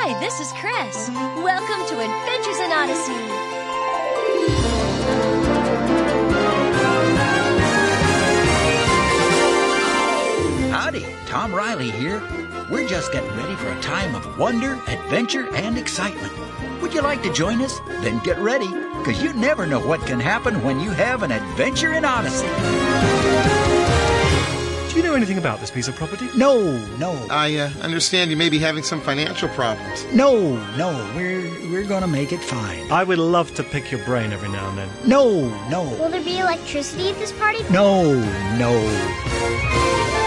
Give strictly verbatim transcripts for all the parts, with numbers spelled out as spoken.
Hi, this is Chris. Welcome to Adventures in Odyssey. Howdy, Tom Riley here. We're just getting ready for a time of wonder, adventure, and excitement. Would you like to join us? Then get ready, because you never know what can happen when you have an adventure in Odyssey. Do you know anything about this piece of property? No, no. I uh, understand you may be having some financial problems. No, no, we're we're gonna make it fine. I would love to pick your brain every now and then. No, no. Will there be electricity at this party? No, no.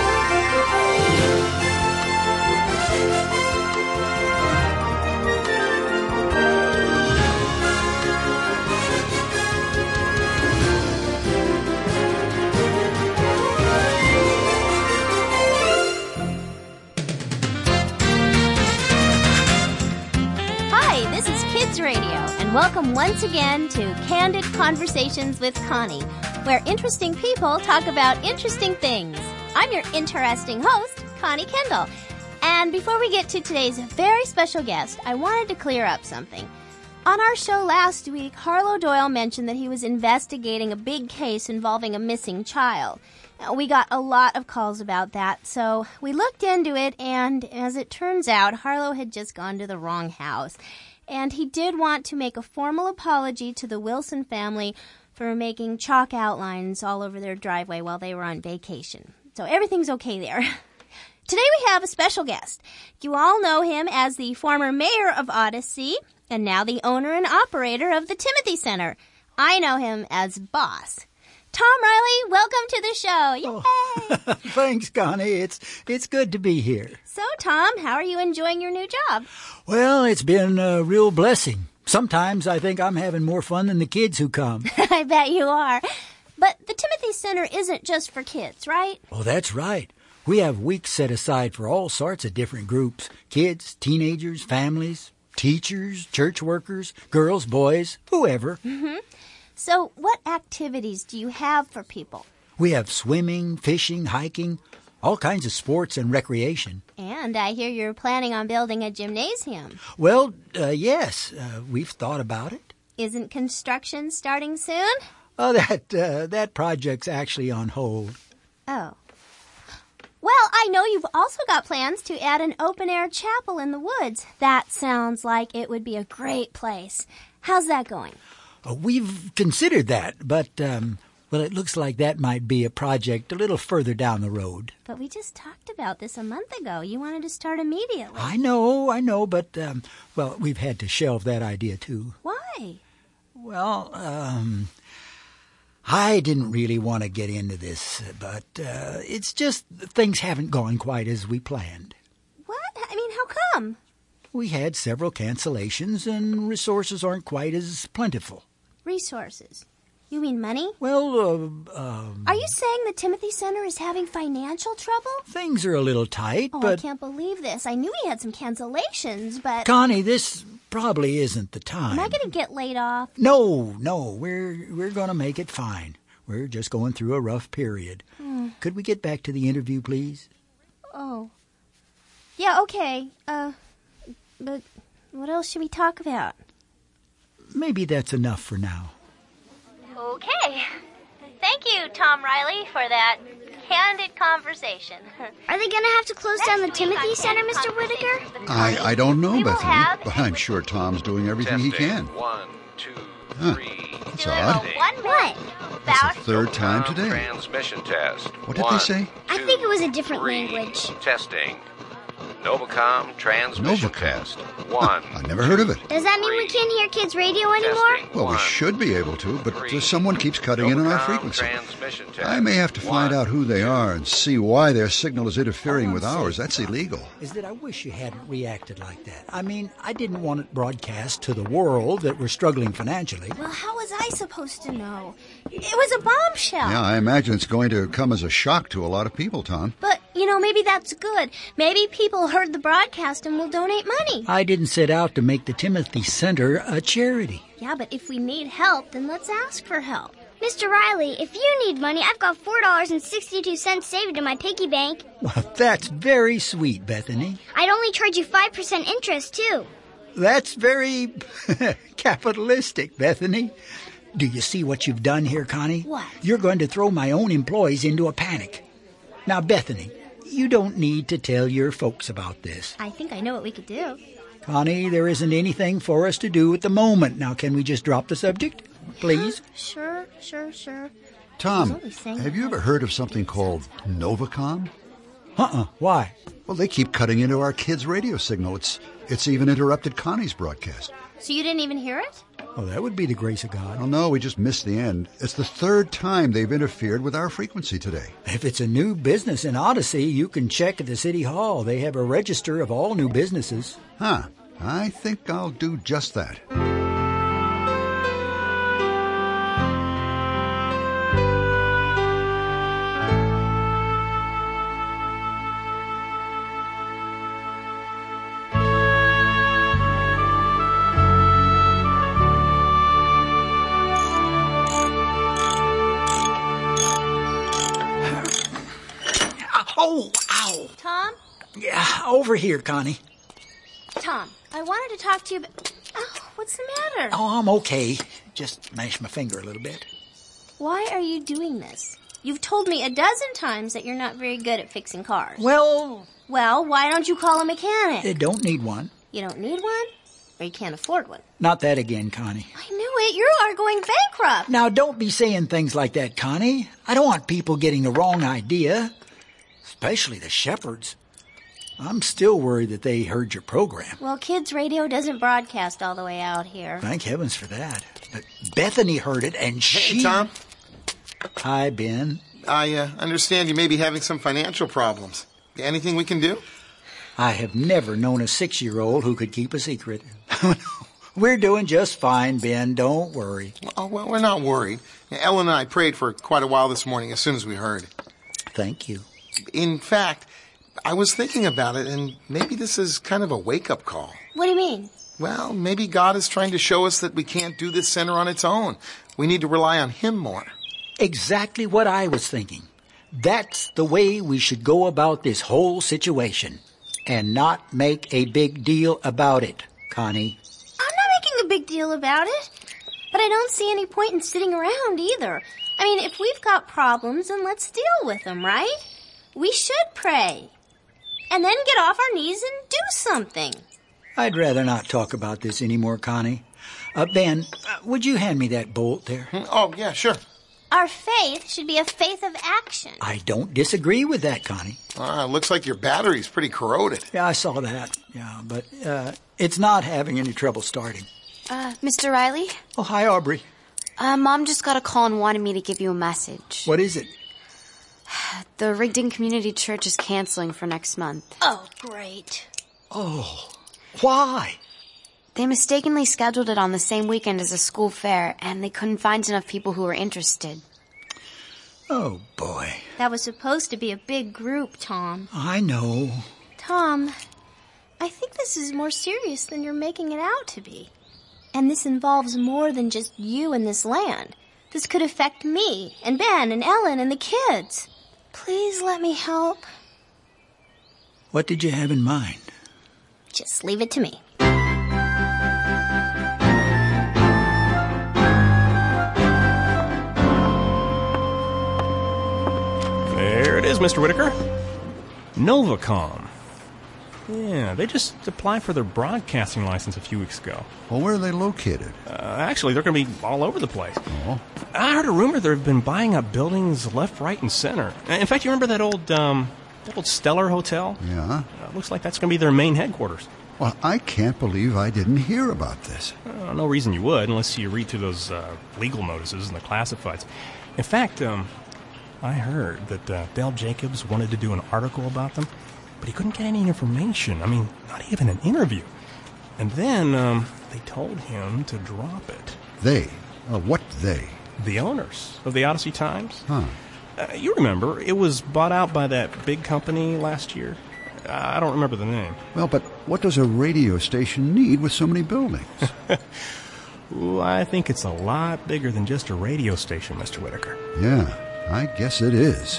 Radio, and welcome once again to Candid Conversations with Connie, where interesting people talk about interesting things. I'm your interesting host, Connie Kendall. And before we get to today's very special guest, I wanted to clear up something. On our show last week, Harlow Doyle mentioned that he was investigating a big case involving a missing child. We got a lot of calls about that, so we looked into it, and as it turns out, Harlow had just gone to the wrong house. And he did want to make a formal apology to the Wilson family for making chalk outlines all over their driveway while they were on vacation. So everything's okay there. Today we have a special guest. You all know him as the former mayor of Odyssey and now the owner and operator of the Timothy Center. I know him as Boss. Tom Riley, welcome to the show. Yay! Oh, thanks, Connie. It's it's good to be here. So, Tom, how are you enjoying your new job? Well, it's been a real blessing. Sometimes I think I'm having more fun than the kids who come. I bet you are. But the Timothy Center isn't just for kids, right? Oh, that's right. We have weeks set aside for all sorts of different groups. Kids, teenagers, families, teachers, church workers, girls, boys, whoever. Mm-hmm. So what activities do you have for people? We have swimming, fishing, hiking, all kinds of sports and recreation. And I hear you're planning on building a gymnasium. Well, uh, yes, uh, we've thought about it. Isn't construction starting soon? Oh, that uh, that project's actually on hold. Oh. Well, I know you've also got plans to add an open-air chapel in the woods. That sounds like it would be a great place. How's that going? Uh, we've considered that, but, um, well, it looks like that might be a project a little further down the road. But we just talked about this a month ago. You wanted to start immediately. I know, I know, but, um, well, we've had to shelve that idea, too. Why? Well, um, I didn't really want to get into this, but uh, it's just things haven't gone quite as we planned. What? I mean, how come? We had several cancellations, and resources aren't quite as plentiful. Resources? You mean money? Well, uh, um... Are you saying the Timothy Center is having financial trouble? Things are a little tight, oh, but... I can't believe this. I knew we had some cancellations, but... Connie, this probably isn't the time. Am I going to get laid off? No, no, we're we're going to make it fine. We're just going through a rough period. Hmm. Could we get back to the interview, please? Oh. Yeah, okay. Uh, but what else should we talk about? Maybe that's enough for now. Okay. Thank you, Tom Riley, for that candid conversation. Are they going to have to close down the Timothy Center, Mister Whitaker? I, I don't know, We will Bethany, have but I'm sure Tom's doing everything he can. One, two, Huh, three. that's Doing odd. a one What? That's About the third time today. Transmission test. What did One, they say? I two, think it was a different three. language. Testing. Novacom transmission Novacom. test. One. I never heard of it. Does that mean we can't hear kids' radio anymore? Testing. Well, we One, should be able to, but three. uh, someone keeps cutting in on our Novacom frequency. transmission test. I may have to find One, out who they two. are and see why their signal is interfering All with I'm ours. saying, That's Tom, illegal. Is that I wish you hadn't reacted like that. I mean, I didn't want it broadcast to the world that we're struggling financially. Well, how was I supposed to know? It was a bombshell. Yeah, I imagine it's going to come as a shock to a lot of people, Tom. But, you know, maybe that's good. Maybe people heard the broadcast and will donate money. I didn't set out to make the Timothy Center a charity. Yeah, but if we need help, then let's ask for help. Mister Riley, if you need money, I've got four dollars and sixty-two cents saved in my piggy bank. Well, that's very sweet, Bethany. I'd only charge you five percent interest, too. That's very capitalistic, Bethany. Do you see what you've done here, Connie? What? You're going to throw my own employees into a panic. Now, Bethany, you don't need to tell your folks about this. I think I know what we could do. Connie, there isn't anything for us to do at the moment. Now, can we just drop the subject, please? Sure, sure, sure. Tom, He's saying have you that. ever heard of something called Novacom? Uh-uh. Why? Well, they keep cutting into our kids' radio signal. It's it's even interrupted Connie's broadcast. So you didn't even hear it? Oh, that would be the grace of God. Oh, no, we just missed the end. It's the third time they've interfered with our frequency today. If it's a new business in Odyssey, you can check at the City Hall. They have a register of all new businesses. Huh. I think I'll do just that. Oh, ow. Tom? Yeah, over here, Connie. Tom, I wanted to talk to you about... Oh, what's the matter? Oh, I'm okay. Just mashed my finger a little bit. Why are you doing this? You've told me a dozen times that you're not very good at fixing cars. Well, Well, why don't you call a mechanic? they don't need one. You don't need one? Or you can't afford one? Not that again, Connie. I knew it. You are going bankrupt. Now, don't be saying things like that, Connie. I don't want people getting the wrong idea. Especially the Shepherds. I'm still worried that they heard your program. Well, kids' radio doesn't broadcast all the way out here. Thank heavens for that. But Bethany heard it, and she... Hey, Tom. Hi, Ben. I uh, understand you may be having some financial problems. Anything we can do? I have never known a six-year-old who could keep a secret. We're doing just fine, Ben. Don't worry. Oh, well, we're not worried. Ellen and I prayed for quite a while this morning as soon as we heard. Thank you. In fact, I was thinking about it, and maybe this is kind of a wake-up call. What do you mean? Well, maybe God is trying to show us that we can't do this center on its own. We need to rely on Him more. Exactly what I was thinking. That's the way we should go about this whole situation. And not make a big deal about it, Connie. I'm not making a big deal about it. But I don't see any point in sitting around either. I mean, if we've got problems, then let's deal with them, right? We should pray. And then get off our knees and do something. I'd rather not talk about this anymore, Connie. Uh, Ben, uh, would you hand me that bolt there? Oh, yeah, sure. Our faith should be a faith of action. I don't disagree with that, Connie. Ah, looks like your battery's pretty corroded. Yeah, I saw that. Yeah, but uh, it's not having any trouble starting. Uh, Mister Riley? Oh, hi, Aubrey. Uh, Mom just got a call and wanted me to give you a message. What is it? The Rigdon Community Church is canceling for next month. Oh, great. Oh, why? They mistakenly scheduled it on the same weekend as a school fair, and they couldn't find enough people who were interested. Oh, boy. That was supposed to be a big group, Tom. I know. Tom, I think this is more serious than you're making it out to be. And this involves more than just you and this land. This could affect me, and Ben, and Ellen, and the kids. Please let me help. What did you have in mind? Just leave it to me. There it is, Mister Whitaker. Novacom. Yeah, they just applied for their broadcasting license a few weeks ago. Well, where are they located? Uh, actually, they're going to be all over the place. Oh. I heard a rumor they've been buying up buildings left, right, and center. In fact, you remember that old, um, that old Stellar Hotel? Yeah. Uh, looks like that's going to be their main headquarters. Well, I can't believe I didn't hear about this. Uh, no reason you would, unless you read through those uh, legal notices and the classifieds. In fact, um, I heard that uh, Dale Jacobs wanted to do an article about them, but he couldn't get any information. I mean, not even an interview. And then um, they told him to drop it. They? Uh, what they? The owners of the Odyssey Times. Huh. Uh, you remember, it was bought out by that big company last year. Uh, I don't remember the name. Well, but what does a radio station need with so many buildings? Ooh, I think it's a lot bigger than just a radio station, Mister Whitaker. Yeah, I guess it is.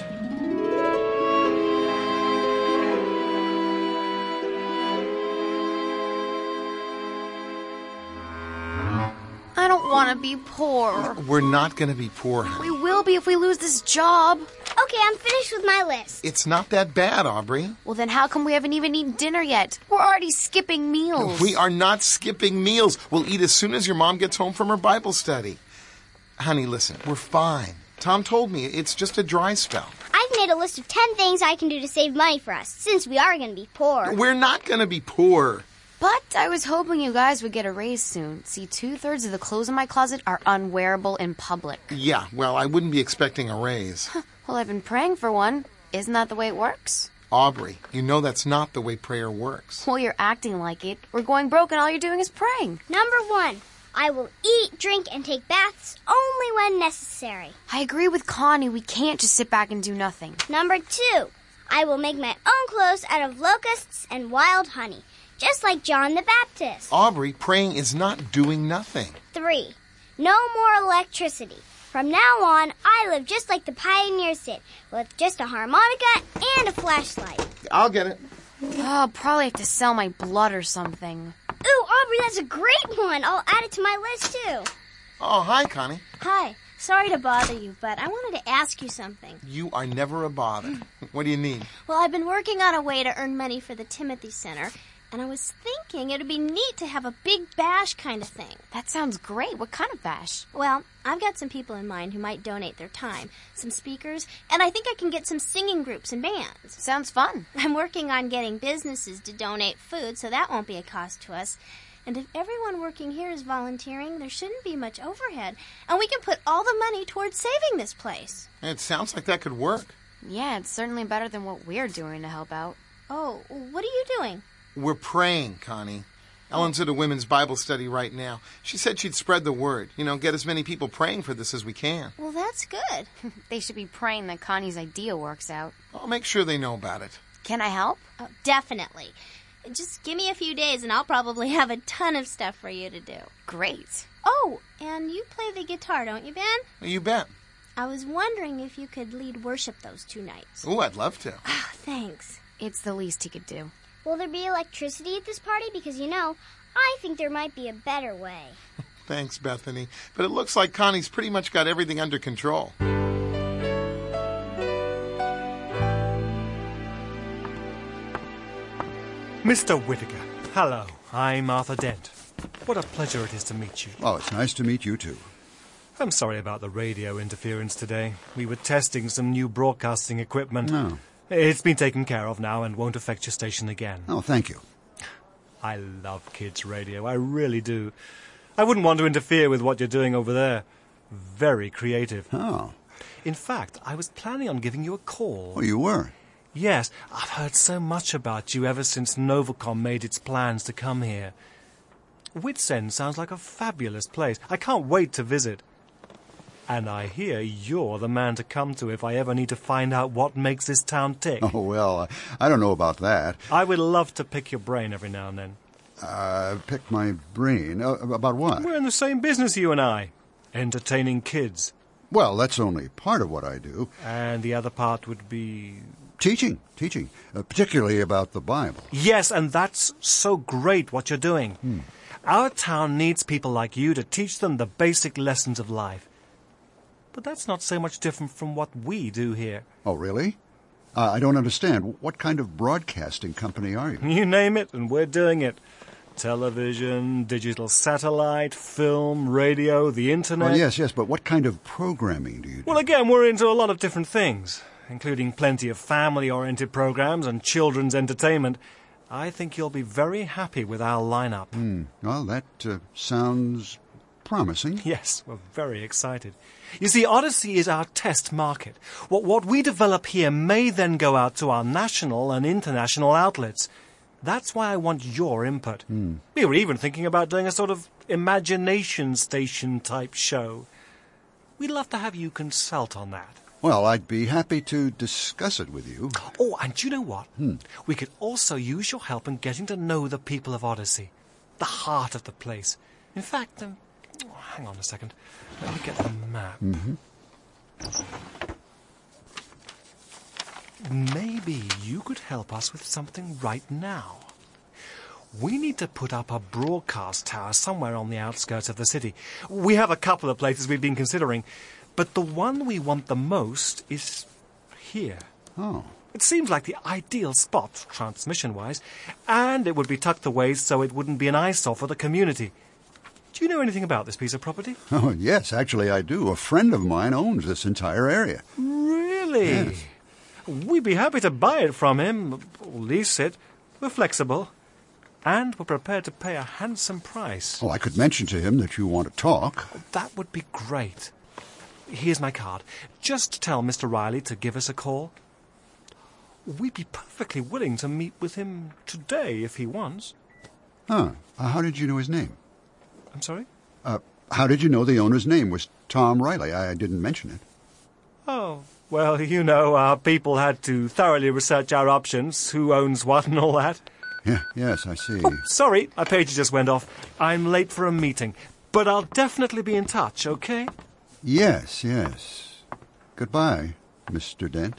I don't want to be poor. We're not going to be poor, honey. We will be if we lose this job. Okay, I'm finished with my list. It's not that bad, Aubrey. Well, then how come we haven't even eaten dinner yet? We're already skipping meals. We are not skipping meals. We'll eat as soon as your mom gets home from her Bible study. Honey, listen, we're fine. Tom told me it's just a dry spell. I've made a list of ten things I can do to save money for us, since we are going to be poor. We're not going to be poor. But I was hoping you guys would get a raise soon. See, two-thirds of the clothes in my closet are unwearable in public. Yeah, well, I wouldn't be expecting a raise. Well, I've been praying for one. Isn't that the way it works? Aubrey, you know that's not the way prayer works. Well, you're acting like it. We're going broke and all you're doing is praying. Number one, I will eat, drink, and take baths only when necessary. I agree with Connie. We can't just sit back and do nothing. Number two, I will make my own clothes out of locusts and wild honey, just like John the Baptist. Aubrey, praying is not doing nothing. Three, no more electricity. From now on, I live just like the pioneers did, with just a harmonica and a flashlight. I'll get it. Oh, I'll probably have to sell my blood or something. Ooh, Aubrey, that's a great one. I'll add it to my list, too. Oh, hi, Connie. Hi. Sorry to bother you, but I wanted to ask you something. You are never a bother. What do you need? Well, I've been working on a way to earn money for the Timothy Center, and I was thinking it would be neat to have a big bash kind of thing. That sounds great. What kind of bash? Well, I've got some people in mind who might donate their time, some speakers, and I think I can get some singing groups and bands. Sounds fun. I'm working on getting businesses to donate food, so that won't be a cost to us. And if everyone working here is volunteering, there shouldn't be much overhead, and we can put all the money towards saving this place. It sounds like that could work. Yeah, it's certainly better than what we're doing to help out. Oh, what are you doing? We're praying, Connie. Ellen's at a women's Bible study right now. She said she'd spread the word. You know, get as many people praying for this as we can. Well, that's good. They should be praying that Connie's idea works out. I'll make sure they know about it. Can I help? Oh, definitely. Just give me a few days and I'll probably have a ton of stuff for you to do. Great. Oh, and you play the guitar, don't you, Ben? You bet. I was wondering if you could lead worship those two nights. Oh, I'd love to. Oh, thanks. It's the least he could do. Will there be electricity at this party? Because, you know, I think there might be a better way. Thanks, Bethany. But it looks like Connie's pretty much got everything under control. Mister Whitaker, hello. I'm Arthur Dent. What a pleasure it is to meet you. Oh, it's nice to meet you, too. I'm sorry about the radio interference today. We were testing some new broadcasting equipment. No. It's been taken care of now and won't affect your station again. Oh, thank you. I love kids' radio. I really do. I wouldn't want to interfere with what you're doing over there. Very creative. Oh. In fact, I was planning on giving you a call. Oh, you were? Yes, I've heard so much about you ever since Novacom made its plans to come here. Witsend sounds like a fabulous place. I can't wait to visit. And I hear you're the man to come to if I ever need to find out what makes this town tick. Oh, well, I don't know about that. I would love to pick your brain every now and then. Uh, pick my brain? Uh, about what? We're in the same business, you and I. Entertaining kids. Well, that's only part of what I do. And the other part would be... Teaching, teaching, uh, particularly about the Bible. Yes, and that's so great what you're doing. Hmm. Our town needs people like you to teach them the basic lessons of life. But that's not so much different from what we do here. Oh, really? Uh, I don't understand. What kind of broadcasting company are you? You name it, and we're doing it. Television, digital satellite, film, radio, the internet. Oh, yes, yes, but what kind of programming do you do? Well, again, we're into a lot of different things, including plenty of family-oriented programs and children's entertainment. I think you'll be very happy with our lineup. Hmm. Well, that uh, sounds promising. Yes, we're very excited. You see, Odyssey is our test market. What, what we develop here may then go out to our national and international outlets. That's why I want your input. Hmm. We were even thinking about doing a sort of imagination station type show. We'd love to have you consult on that. Well, I'd be happy to discuss it with you. Oh, and you know what? Hmm. We could also use your help in getting to know the people of Odyssey, the heart of the place. In fact, um, Oh, hang on a second. Let me get the map. Mm-hmm. Maybe you could help us with something right now. We need to put up a broadcast tower somewhere on the outskirts of the city. We have a couple of places we've been considering, but the one we want the most is here. Oh. It seems like the ideal spot, transmission-wise, and it would be tucked away so it wouldn't be an eyesore for the community. Do you know anything about this piece of property? Oh, yes, actually I do. A friend of mine owns this entire area. Really? Yes. We'd be happy to buy it from him, or lease it. We're flexible, and we're prepared to pay a handsome price. Oh, I could mention to him that you want to talk. That would be great. Here's my card. Just tell Mister Riley to give us a call. We'd be perfectly willing to meet with him today if he wants. Huh. Uh, how did you know his name? I'm sorry? Uh, how did you know the owner's name was Tom Riley? I, I didn't mention it. Oh, well, you know, our people had to thoroughly research our options, who owns what and all that. Yeah, yes, I see. Oh, sorry, my page just went off. I'm late for a meeting, but I'll definitely be in touch, okay? Yes, yes. Goodbye, Mister Dent.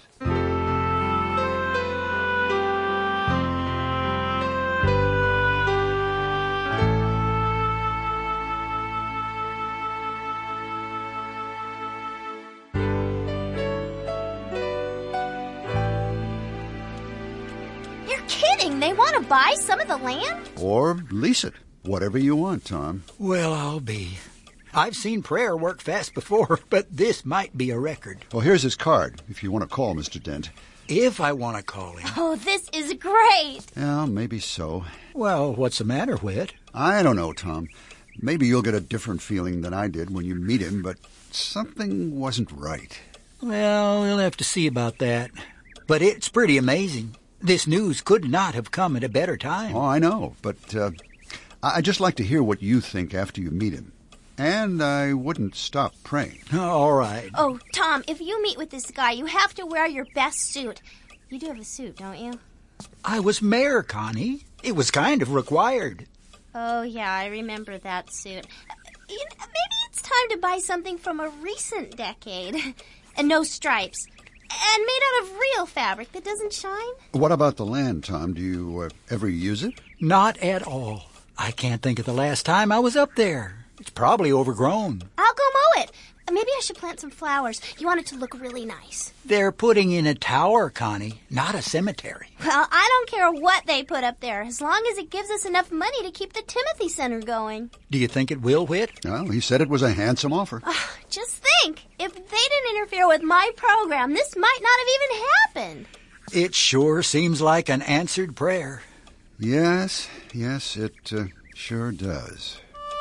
They want to buy some of the land? Or lease it. Whatever you want, Tom. Well, I'll be. I've seen prayer work fast before, but this might be a record. Well, here's his card, if you want to call Mister Dent. If I want to call him. Oh, this is great. Yeah, maybe so. Well, what's the matter, Whit? I don't know, Tom. Maybe you'll get a different feeling than I did when you meet him, but something wasn't right. Well, we'll have to see about that. But it's pretty amazing. This news could not have come at a better time. Oh, I know, but uh, I'd just like to hear what you think after you meet him. And I wouldn't stop praying. All right. Oh, Tom, if you meet with this guy, you have to wear your best suit. You do have a suit, don't you? I was mayor, Connie. It was kind of required. Oh, yeah, I remember that suit. You know, maybe it's time to buy something from a recent decade. And no stripes. And made out of real fabric that doesn't shine? What about the land, Tom? Do you uh, ever use it? Not at all. I can't think of the last time I was up there. It's probably overgrown. I'll go mow it. Maybe I should plant some flowers. You want it to look really nice. They're putting in a tower, Connie, not a cemetery. Well, I don't care what they put up there, as long as it gives us enough money to keep the Timothy Center going. Do you think it will, Whit? Well, he said it was a handsome offer. Uh, just think, if they didn't interfere with my program, this might not have even happened. It sure seems like an answered prayer. Yes, yes, it uh, sure does.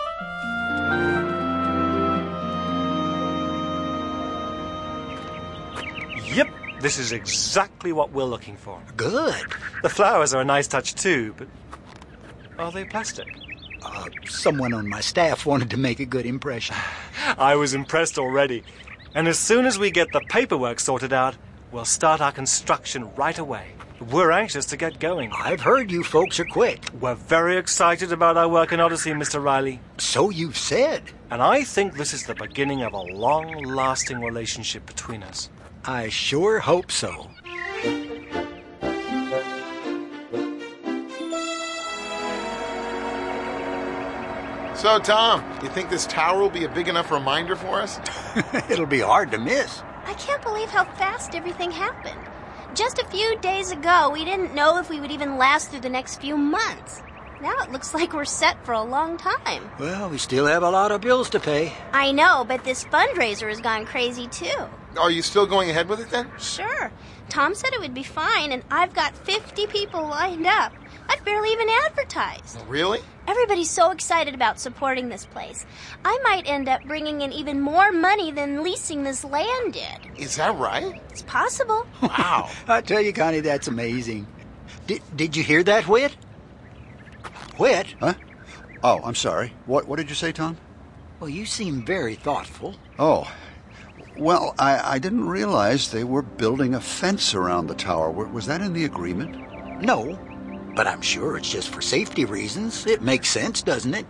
Yep, this is exactly what we're looking for. Good. The flowers are a nice touch too, but are they plastic? Uh, someone on my staff wanted to make a good impression. I was impressed already. And as soon as we get the paperwork sorted out, we'll start our construction right away. We're anxious to get going. I've heard you folks are quick. We're very excited about our work in Odyssey, Mister Riley. So you've said. And I think this is the beginning of a long-lasting relationship between us. I sure hope so. So, Tom, you think this tower will be a big enough reminder for us? It'll be hard to miss. I can't believe how fast everything happened. Just a few days ago, we didn't know if we would even last through the next few months. Now it looks like we're set for a long time. Well, we still have a lot of bills to pay. I know, but this fundraiser has gone crazy, too. Are you still going ahead with it, then? Sure. Tom said it would be fine, and I've got fifty people lined up. I've barely even advertised. Really? Everybody's so excited about supporting this place. I might end up bringing in even more money than leasing this land did. Is that right? It's possible. Wow. I tell you, Connie, that's amazing. Did, did you hear that, Whit? Whit? Huh? Oh, I'm sorry. What, what did you say, Tom? Well, you seem very thoughtful. Oh, well, I, I didn't realize they were building a fence around the tower. Was that in the agreement? No, but I'm sure it's just for safety reasons. It makes sense, doesn't it?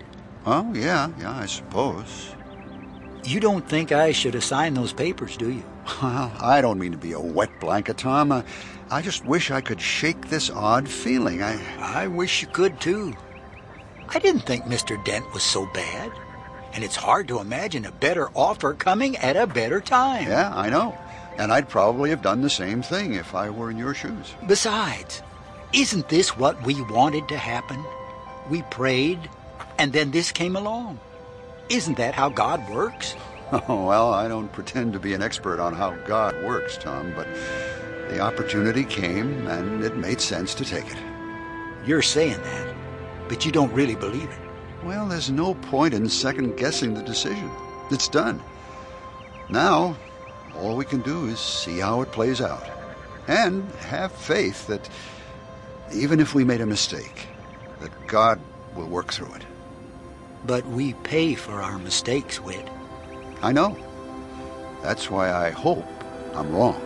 Oh, yeah, yeah, I suppose. You don't think I should have signed those papers, do you? Well, I don't mean to be a wet blanket, Tom. I, I just wish I could shake this odd feeling. I, I wish you could, too. I didn't think Mister Dent was so bad. And it's hard to imagine a better offer coming at a better time. Yeah, I know. And I'd probably have done the same thing if I were in your shoes. Besides, isn't this what we wanted to happen? We prayed, and then this came along. Isn't that how God works? Oh, well, I don't pretend to be an expert on how God works, Tom, but the opportunity came, and it made sense to take it. You're saying that, but you don't really believe it. Well, there's no point in second-guessing the decision. It's done. Now, all we can do is see how it plays out. And have faith that even if we made a mistake, that God will work through it. But we pay for our mistakes, Whit. I know. That's why I hope I'm wrong.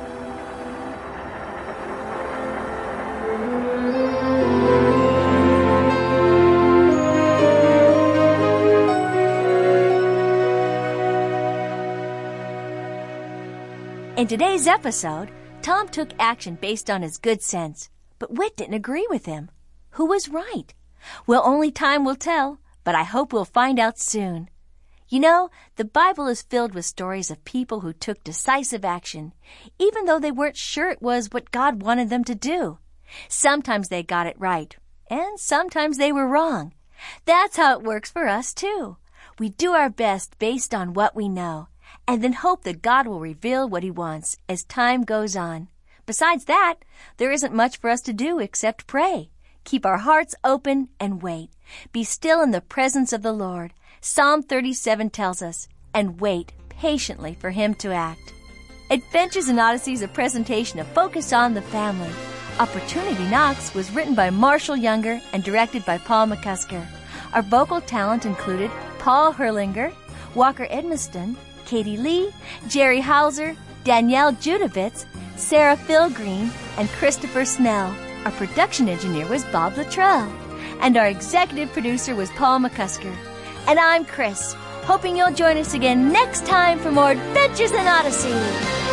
In today's episode, Tom took action based on his good sense, but Whit didn't agree with him. Who was right? Well, only time will tell, but I hope we'll find out soon. You know, the Bible is filled with stories of people who took decisive action, even though they weren't sure it was what God wanted them to do. Sometimes they got it right, and sometimes they were wrong. That's how it works for us, too. We do our best based on what we know, and then hope that God will reveal what He wants as time goes on. Besides that, there isn't much for us to do except pray. Keep our hearts open and wait. Be still in the presence of the Lord. Psalm thirty-seven tells us, and wait patiently for Him to act. Adventures in Odyssey is a presentation of Focus on the Family. Opportunity Knocks was written by Marshall Younger and directed by Paul McCusker. Our vocal talent included Paul Herlinger, Walker Edmiston, Katie Lee, Jerry Hauser, Danielle Judovitz, Sarah Philgreen, and Christopher Snell. Our production engineer was Bob Luttrell. And our executive producer was Paul McCusker. And I'm Chris, hoping you'll join us again next time for more Adventures in Odyssey.